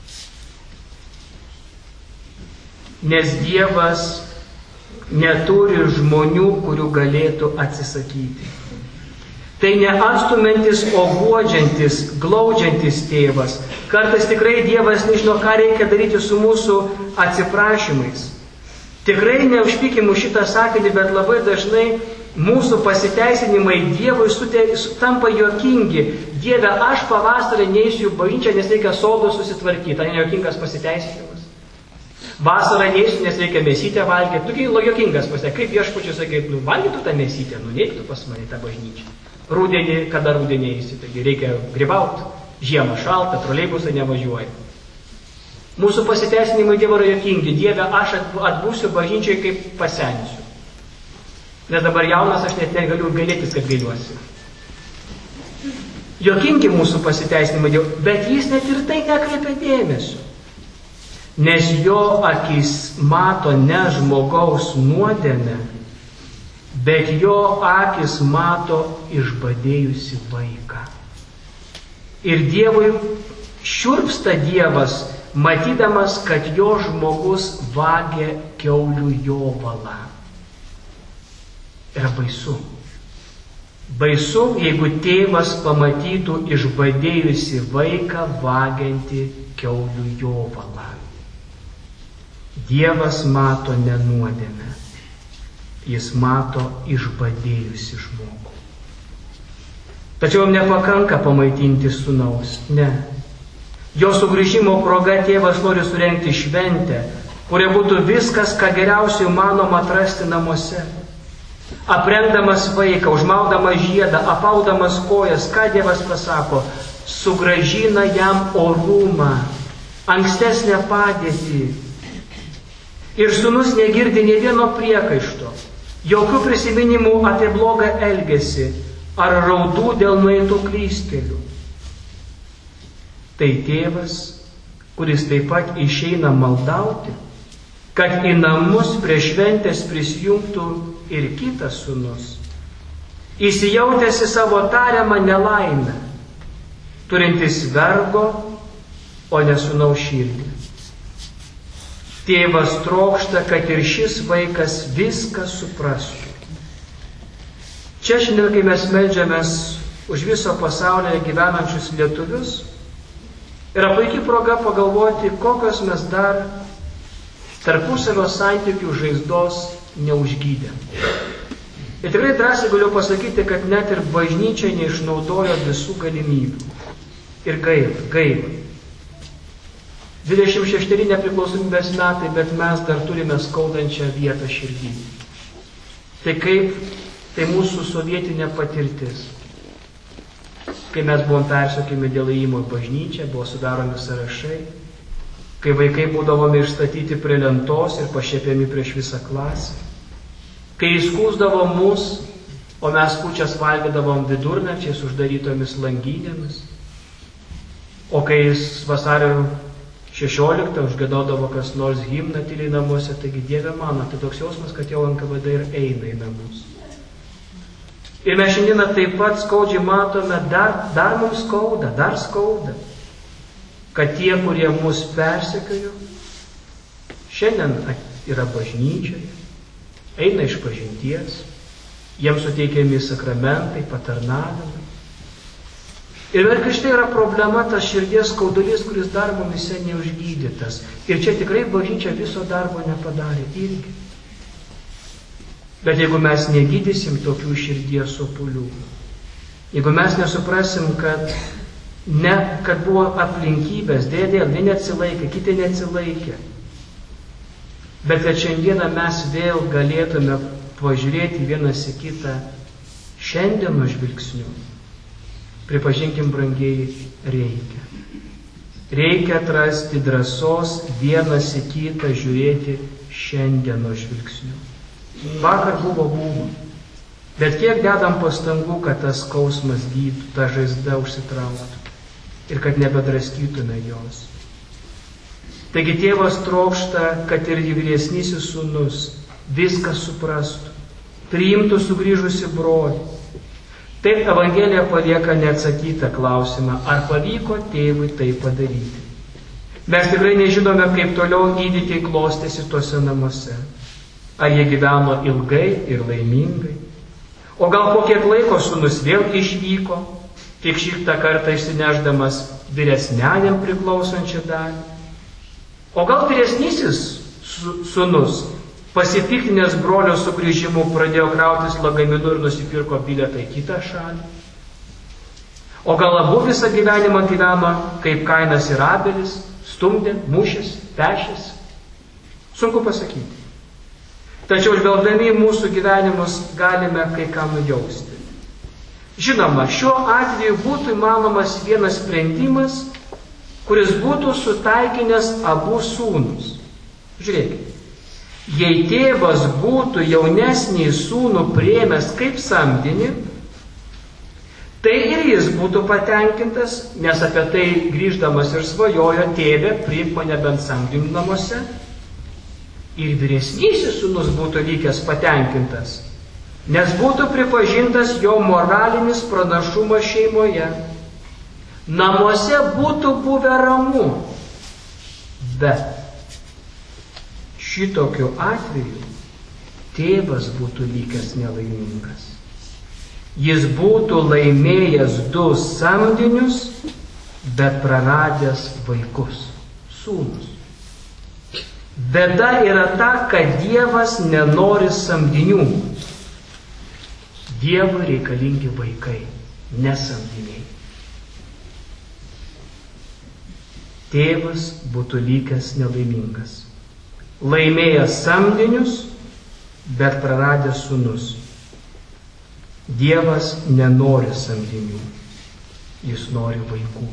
Nes Dievas neturi žmonių, kurių galėtų atsisakyti. Tai neatstumiantis, o guodžiantis, glaudžiantis tėvas. Kartais tikrai Dievas nežino, ką reikia daryti su mūsų atsiprašymais. Tikrai neužpykim už šitą sakinį, bet labai dažnai mūsų pasiteisinimai Dievui tampa juokingi. Dieve, aš pavasarį neisiu į bažnyčią, nes reikia sodo susitvarkyti. Tai nejuokingas pasiteisinimas. Vasarą neisiu, nes reikia mėsytę valgyti. Tugi juokingas pasiteisinimas. Kaip viešpačius sakai, nu valgytų tą mėsytę, nu neiktų pas mane tą bažnyčią. Rūdienį, kada rūdienį eisi, taigi reikia grybauti. Žiemą šalta, troleibusai nevažiuoja. Mūsų pasiteisinimai Dievo yra juokingi. Dieve, aš atbūsiu bažnyčiai, kaip pasensiu. Nes dabar jaunas, aš net negaliu gailėtis, kad gailiuosi. Juokingi mūsų pasiteisinimai, bet jis net ir tai nekreipia dėmesio. Nes jo akis mato ne žmogaus nuodėmę, bet jo akis mato išbadėjusi vaiką. Ir Dievui šiurpsta Dievas, matydamas, kad jo žmogus vagia kiaulių jovalą. Yra baisu. Baisu, jeigu tėvas pamatytų išbadėjusi vaiką vagiantį kiaulių jovalą. Dievas mato ne nuodėmę. Jis mato išbadėjusi žmogų. Tačiau jam nepakanka pamaitinti sūnaus. Ne. Jo sugrįžimo proga tėvas nori surengti šventę, kuria būtų viskas, ką geriausiai manoma atrasti namuose. Aprengdamas vaiką, užmaudamas žiedą, apaudamas kojas, ką Dievas pasako? Sugrąžina jam orumą, ankstesnę padėtį. Ir sūnus negirdi nė vieno priekaišto, jokių prisiminimų apie blogą elgesį ar raudų dėl nueitų klystkelių. Tai tėvas, kuris taip pat išeina maldauti, kad į namus prie šventės prisijungtų ir kitas sūnus, įsijautęs į savo tariamą nelaimę, turintis vergo, o ne sūnaus širdį. Tėvas trokšta, kad ir šis vaikas viską suprastų. Čia šiandien, kai mes meldžiamės už viso pasaulyje gyvenančius lietuvius, yra puikiai proga pagalvoti, kokios mes dar tarpusavio santykių žaizdos neužgydėm. Ir tikrai drąsiai galiu pasakyti, kad net ir bažnyčia neišnaudojo visų galimybių. Ir gaila, gaila. dvidešimt šešeri nepriklausomybės metai, bet mes dar turime skaudančią vietą širdį. Tai kaip, tai mūsų sovietinė patirtis. Kai mes buvom persekiojami dėl įėjimo į bažnyčią, buvo sudaromi sąrašai, kai vaikai būdavome išstatyti prie lentos ir pašiepiami prieš visą klasę, kai įskūsdavo mus, o mes kūčias valgydavom vidurnakčiais uždarytomis langinėmis, o kai vasario šešioliktą užgiedodavo kas nors himną tyliai namuose, taigi Dieve mano, tai toks jausmas, kad jau N K V D ir eina į namus. Ir mes šiandieną taip pat skaudžiai matome, dar, dar mums skauda, dar skauda, kad tie, kurie mus persekiojo, šiandien yra bažnyčioje, eina iš pažinties, jiems suteikiami sakramentai, patarnavimai. Ir ir štai yra problema, tas širdies skaudulys, kuris dar mumise neužgydytas. Ir čia tikrai bažnyčia viso darbo nepadarė irgi. Bet jeigu mes negydysim tokių širdies sopulių, jeigu mes nesuprasim, kad, ne, kad buvo aplinkybės, dėdėl, vieni atsilaikė, kiti neatsilaikė, bet kad šiandieną mes vėl galėtume pažiūrėti vienas į kitą šiandieno žvilgsniu, pripažinkim, brangieji, reikia. Reikia atrasti drąsos vienas į kitą žiūrėti šiandieno žvilgsniu. Vakar buvo buvo, bet kiek dedam pastangų, kad tas skausmas gytų, ta žaizda užsitrauktų ir kad nebedraskytume jos. Taigi tėvas trokšta, kad ir vyresnysis sūnus viską suprastų, priimtų sugrįžusi brolį. Taip Evangelija palieka neatsakytą klausimą, ar pavyko tėvui tai padaryti. Mes tikrai nežinome, kaip toliau įvykiai klostėsi tuose namuose. Ar jie gyveno ilgai ir laimingai? O gal po kiek laiko sūnus vėl išvyko, tik šitą kartą išsineždamas vyresniajam priklausančią dalį? O gal vyresnysis sūnus, pasipiktinęs brolio sugrįžimu, pradėjo krautis lagaminu ir nusipirko bilietą į kitą šalį? O gal abu visą gyvenimą gyveno kaip Kainas ir Abelis, stumdė, mušės, pešės? Sunku pasakyti. Tačiau žvelgdami į mūsų gyvenimus galime kai ką nujausti. Žinoma, šiuo atveju būtų įmanomas vienas sprendimas, kuris būtų sutaikinęs abu sūnus. Žiūrėkite, jei tėvas būtų jaunesnį sūnų priėmęs kaip samdinį, tai ir jis būtų patenkintas, nes apie tai grįždamas ir svajojo: tėve, priimk mane bent samdinių namuose. Ir vyresnysis sūnus būtų likęs patenkintas, nes būtų pripažintas jo moralinis pranašumas šeimoje. Namuose būtų buvę ramu. Bet šitokiu atveju tėvas būtų likęs nelaimingas. Jis būtų laimėjęs du samdinius, bet praradęs vaikus, sūnus. Bėda yra ta, kad Dievas nenori samdinių. Dievui reikalingi vaikai, ne samdiniai. Tėvas būtų likęs nelaimingas. Laimėjęs samdinius, bet praradęs sūnus. Dievas nenori samdinių, jis nori vaikų.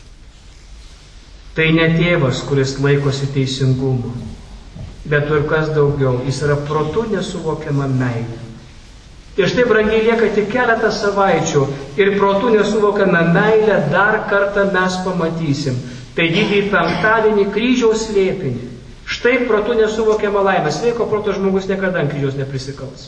Tai ne tėvas, kuris laikosi teisingumo, bet ir kas daugiau, jis yra protu nesuvokiama meilė. Ir štai, brangiai, lieka tik keletą savaičių ir protu nesuvokiama meilė dar kartą mes pamatysim. Tai didįjį penktadienį kryžiaus slėpinį. Štai protu nesuvokiama laimė. Sveiko proto žmogus niekada ant kryžiaus neprisikals.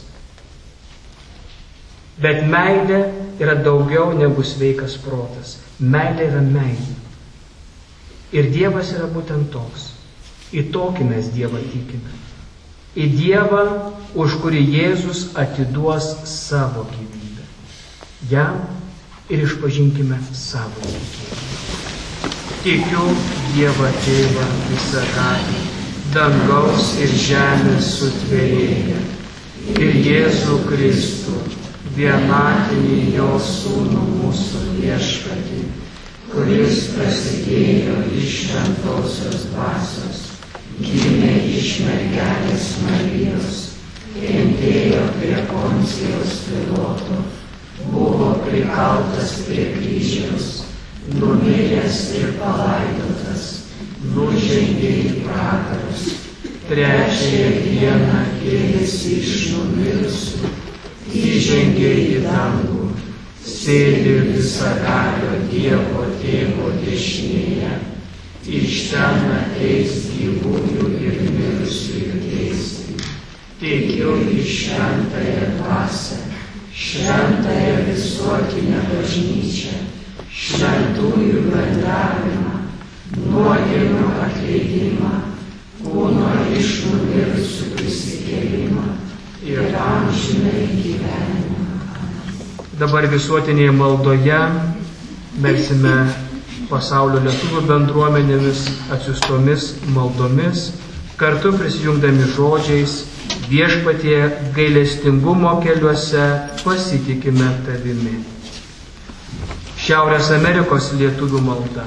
Bet meilė yra daugiau negu sveikas protas. Meilė yra meilė. Ir Dievas yra būtent toks. Į tokį mes Dievą tikime. Į Dievą, už kurį Jėzus atiduos savo gyvybę. Jam ir išpažinkime savo tikėjimą. Tikiu Dievą Tėvą visagalį, dangaus ir žemės sutvėrėją, ir Jėzų Kristų, vienatinį jo sūnų mūsų viešpatį, kuris prasidėjo iš šventosios dvasios, gimė iš mergelės Marijos, kentėjo prie Poncijaus Piloto, buvo prikaltas prie kryžiaus, numiręs ir palaidotas, nužengė į pragarus, trečiąją dieną kėlėsi iš numirusių, įžengė į dangų, sėdi visagalio Dievo Tėvo dešinėje, iš ten ateis gyvųjų ir mirusiųjų teisti. Tikiu į šventąją dvasią, šventąją visuotinę bažnyčią, šventųjų bendravimą, nuodėmių atleidimą, kūno iš numirusių prisikėlimą ir amžinąjį gyvenimą. Dabar visuotinėje maldoje melsime pasaulio lietuvių bendruomenėmis atsiustomis maldomis, kartu prisijungdami žodžiais: Viešpatie, gailestingumo keliuose pasitikime tavimi. Šiaurės Amerikos lietuvių malda.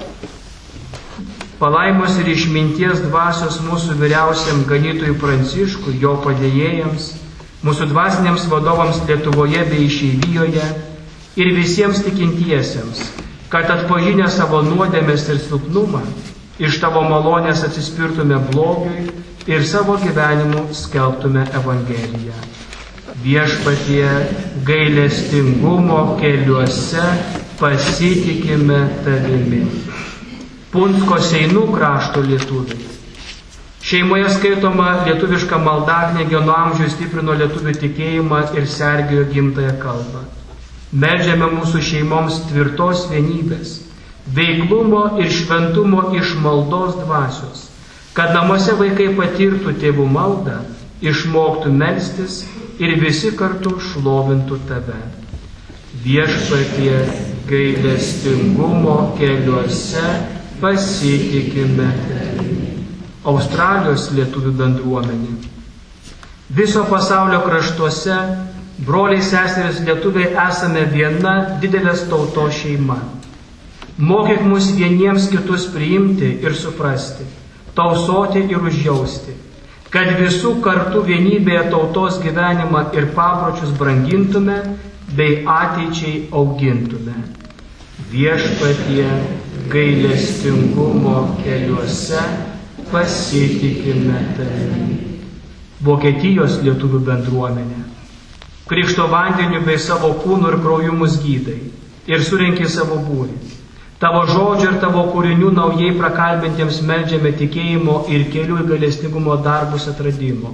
Palaimos ir išminties dvasios mūsų vyriausiam ganytojui Pranciškui, jo padėjėjams, mūsų dvasiniams vadovams Lietuvoje bei išeivijoje ir visiems tikintiesiems, kad atpažinę savo nuodėmes ir silpnumą, iš tavo malonės atsispirtume blogiui ir savo gyvenimu skelbtume Evangeliją. Viešpatie, gailestingumo keliuose pasitikime tavimi. Punsko Seinų krašto lietuviai. Šeimoje skaitoma lietuviška maldaknygė nuo amžių stiprino lietuvių tikėjimą ir sergėjo gimtąją kalbą. Meldžiame mūsų šeimoms tvirtos vienybės, veiklumo ir šventumo iš maldos dvasios, kad namuose vaikai patirtų tėvų maldą, išmoktų melstis ir visi kartu šlovintų tave. Viešpatie, gailestingumo keliuose pasitikime tavimi. Australijos lietuvių bendruomenė. Viso pasaulio kraštuose, broliai seserys lietuviai, esame viena didelės tautos šeima. Mokyk mus vieniems kitus priimti ir suprasti, tausoti ir užjausti, kad visų kartų vienybėje tautos gyvenimą ir papročius brangintume bei ateičiai augintume. Viešpatie, gailestingumo keliuose pasitikime tavimi. Vokietijos lietuvių bendruomenė. Krikšto vandeniu bei savo kūnų ir krauju mus gydai ir surenki savo būrį. Tavo žodžio ir tavo kūrinių naujai prakalbintiems meldžiame tikėjimo ir kelių į gailestingumo darbus atradimo.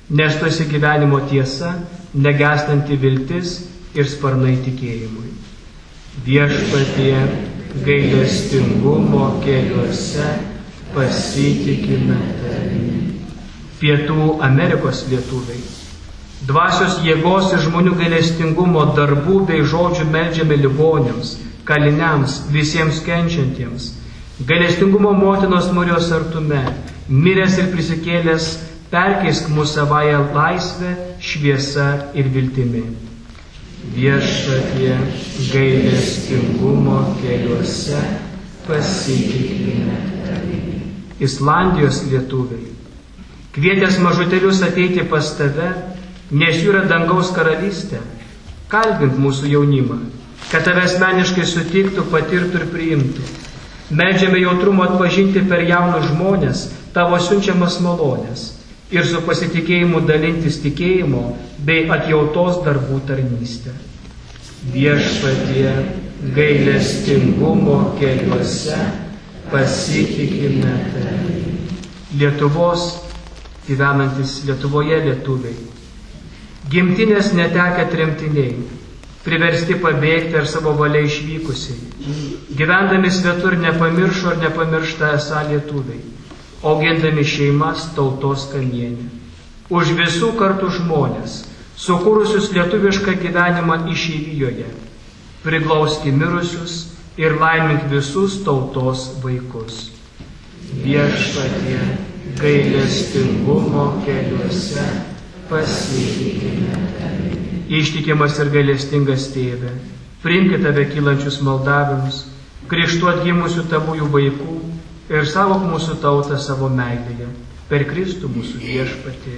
nes tu esi gyvenimo tiesa, negestanti viltis ir sparnai tikėjimui. Viešpatie, gailestingumo keliuose pasitikime tavimi. Pietų Amerikos lietuviai. Dvasios jėgos ir žmonių gailestingumo darbų bei žodžių meldžiame ligoniams, kaliniams, visiems kenčiantiems. Gailestingumo motinos Marijos artume, miręs ir prisikėlęs, perkeisk mūsų savąją laisvę, šviesą ir viltimi. Viešpatie, gailestingumo keliuose pasitikime tavimi. Islandijos lietuviai. Kvietęs mažutėlius ateiti pas tave, nes jų yra dangaus karalystė, kalbink mūsų jaunimą, kad tave asmeniškai sutiktų, patirtų ir priimtų. Meldžiame jautrumo atpažinti per jaunus žmonės tavo siunčiamas malonės ir su pasitikėjimu dalintis tikėjimo bei atjautos darbų tarnystę. Viešpatie, gailestingumo keliuose pasitikime tavimi. Lietuvos gyvenantis Lietuvoje lietuviai. Gimtinės netekę tremtiniai, priversti pabėgti ar savo valia išvykusiai. Gyvendami svetur nepamiršo ir nepamiršta esą lietuviai, augindami šeimas tautos kamienį. Už visų kartų žmonės, sukūrusius lietuvišką gyvenimą išeivijoje, priglauski mirusius ir laimink visus tautos vaikus. Viešpatie, gailestingumo keliuose pasitikime tavimi. Ištikimas ir gailestingas tėve, priimk tave kylančius maldavimus, krikštu atgimusių tavųjų vaikų ir saugok mūsų tautą savo meilėje, per Kristų mūsų viešpatį.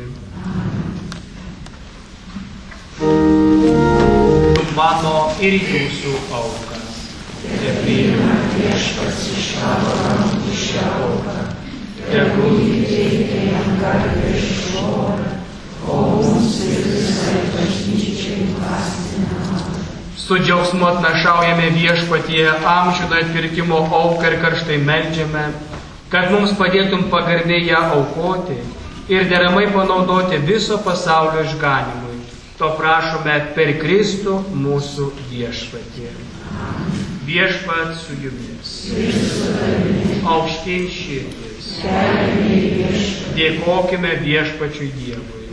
Mano ir jūsų auką. Te priima viešpats iš tavo rankų šią auką, tegul įteikia jam garbę ir šlovę, o mums ir visai bažnyčiai dvasinę. Su džiaugsmu atnašaujame viešpatie amžino atpirkimo auką ir karštai meldžiame, kad mums padėtum pagarbiai ją aukoti ir deramai panaudoti viso pasaulio išganimui. To prašome per Kristų mūsų viešpatie. Viešpat su jumis. Aukštyn širdis. Dėkokime viešpačiui Dievui.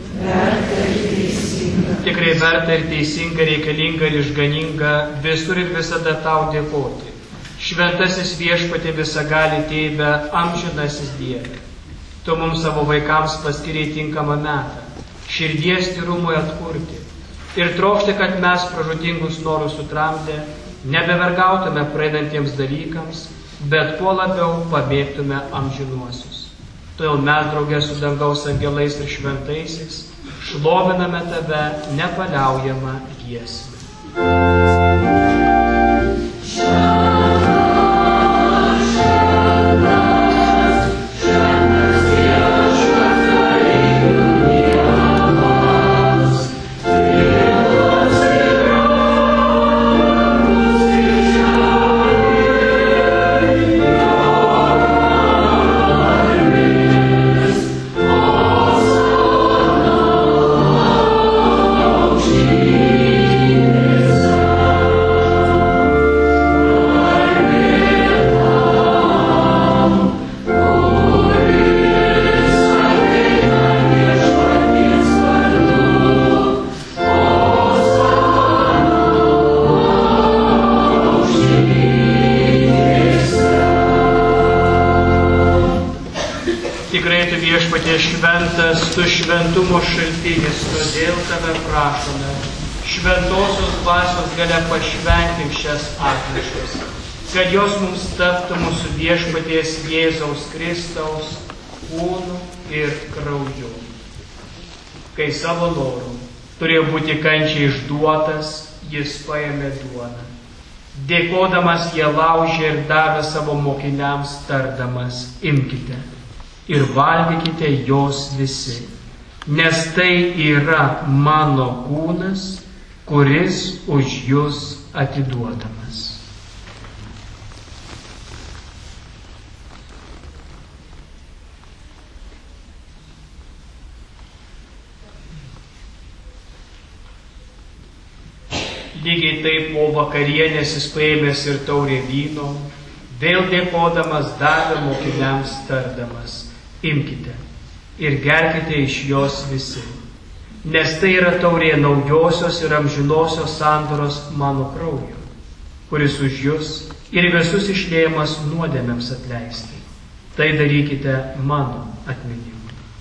Tikrai verta ir teisinga, reikalinga ir išganinga visur ir visada tau dėkoti. Šventasis viešpatie visagali tėve, amžinasis Dieve. Tu mums savo vaikams paskiriai tinkamą metą, širdies tyrumui atkurti ir trokšti, kad mes pražūtingus norus sutramdę nebevergautume praeinantiems dalykams, bet kuo labiau pamėgtume amžinuosius. Todėl mes draugė su dangaus angelais ir šventaisiais šloviname tave nepaliaujamą giesmę. Šventas, tu šventumo šaltinis, todėl tave prašome, šventosios dvasios galia pašventink šias atmiškas, kad jos mums taptų mūsų viešpaties Jėzaus Kristaus kūnu ir krauju. Kai savo noru turėjo būti kančiai išduotas, jis paėmė duoną. Dėkodamas ją laužė ir davė savo mokiniams, tardamas, imkite ir valgykite jos visi, nes tai yra mano kūnas, kuris už jus atiduodamas. Lygiai taip po vakarienės jis paėmęs ir taurę vyno, vėl dėkodamas davė mokiniams tardamas: imkite ir gerkite iš jos visi, nes tai yra taurė naujosios ir amžinosios sandoros mano kraujo, kuris už jus ir visus išliejamas nuodėmėms atleisti. Tai darykite mano atminimui.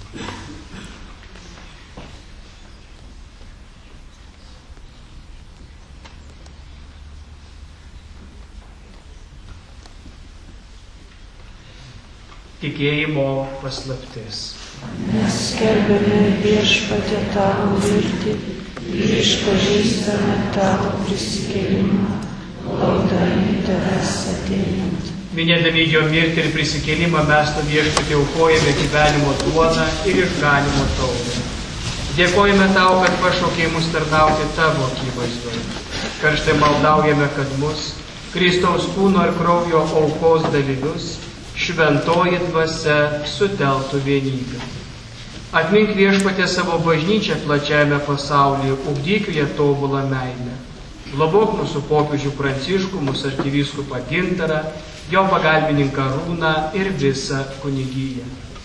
Tikėjimo paslaptis. Mes skelbiame Viešpatie tavo mirtį ir išpažįstame tavo prisikėlimą, laukdami tavęs ateinant. Minėdami jo mirtį ir prisikėlimą mes to Viešpatie aukojame gyvenimo duoną ir išganimo taurę. Dėkojame tau, kad pašaukei mus tarnauti tavo akivaizdoje. Karštai maldaujame, kad mus, Kristaus kūno ir kraujo aukos dalyvius, šventoji dvasia suteltų vienybę. Atmink Viešpatie savo bažnyčią plačiame pasaulyje, ugdyk ją tobulą meilę. Globok mūsų popiežių Pranciškų, mūsų arkivyskupą Gintarą, jo pagalbininką Arūną ir visą kunigiją.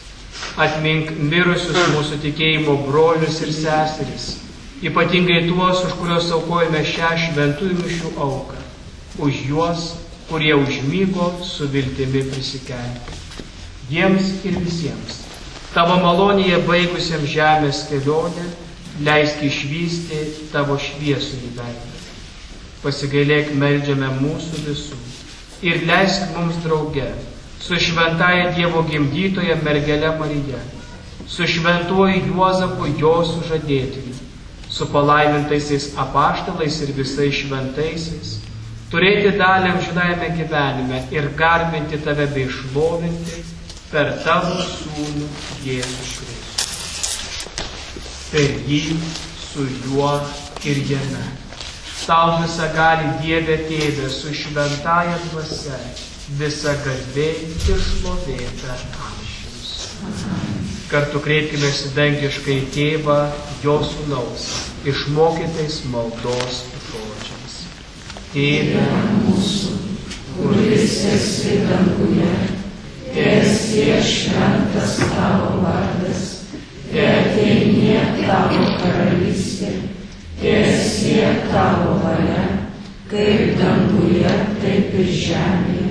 Atmink mirusius mūsų tikėjimo brolius ir seseris, ypatingai tuos, už kuriuos aukojame šią šventųjų mišių auką, už juos, kurie užmygo su viltimi prisikelti. Jiems ir visiems, tavo malonėje baigusiems žemės kelionę, leisk išvysti tavo šviesųjį veidą. Pasigailėk, meldžiame mūsų visų ir leisk mums drauge su šventaja Dievo gimdytoja mergele Marija, su šventuoju Juozapu jo sužadėtiniu, su palaimintaisiais apaštalais ir visais šventaisiais, turėti dalį amžinajame gyvenime ir garbinti tave bei šlovinti per tavo sūnų Jėzų Kristų. Per jį, su juo ir jame. Tau visagali Dieve Tėve su šventaja dvasia, visa garbė ir šlovė per amžius. Kartu kreipkimės į dangiškai Tėvą, jo sūnaus, išmokytais maldos žodžiais. Tėve mūsų, kuris esi danguje, teesie šventas tavo vardas, teateinie tavo karalystė, teesie tavo valia, kaip danguje, taip ir žemėje.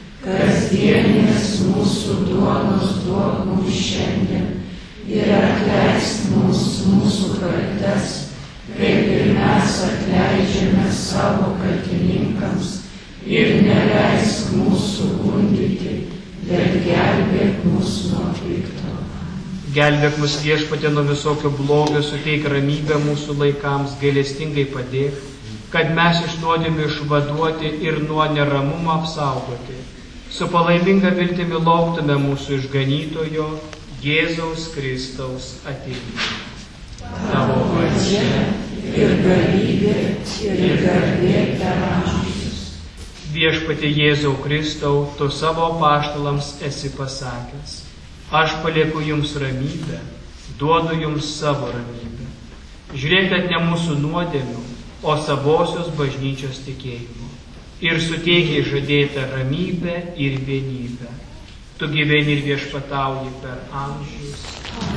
Kasdienės mūsų duonos duok mums šiandien ir atleisk mums mūsų kaltes, kaip ir mes atleidžiame savo kaltininkams, ir neleisk mūsų gundyti, bet gelbėk mus nuo pikto. Gelbėk mus Viešpatie nuo visokio blogio, suteik ramybę mūsų laikams, gailestingai padėk, kad mes iš nuodėmių išvaduoti ir nuo neramumo apsaugoti. Su palaiminga viltimi lauktume mūsų išganytojo Jėzaus Kristaus atėjimo. Tavo valdžia ir galybė ir garbė per amžius. Viešpatie Jėzau Kristau, tu savo apaštalams esi pasakęs: aš palieku jums ramybę, duodu jums savo ramybę. Žiūrėk, kad ne mūsų nuodėmių, o savosios bažnyčios tikėjimo. Ir suteikiai žadėtą ramybę ir vienybę. Tu gyveni ir viešpatauji per amžius.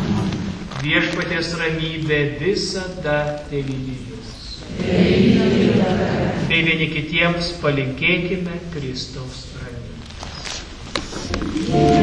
Viešpaties ramybė visada telydi jus. Bei vieni kitiems palinkėkime Kristaus ramybės.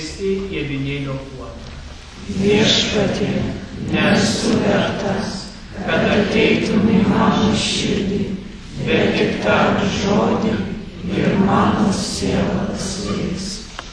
Viešpatie, nesu vertas, kad ateitum į mano širdį, bet tik tark žodį ir mano siela pasveiks.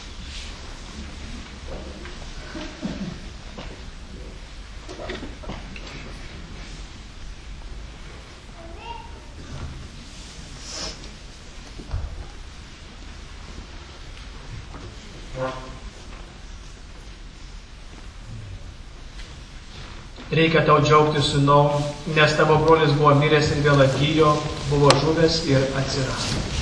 Reikia tau džiaugtis, sūnau, nes tavo brolis buvo miręs ir vėl atgijo, buvo žuvęs ir atsirado.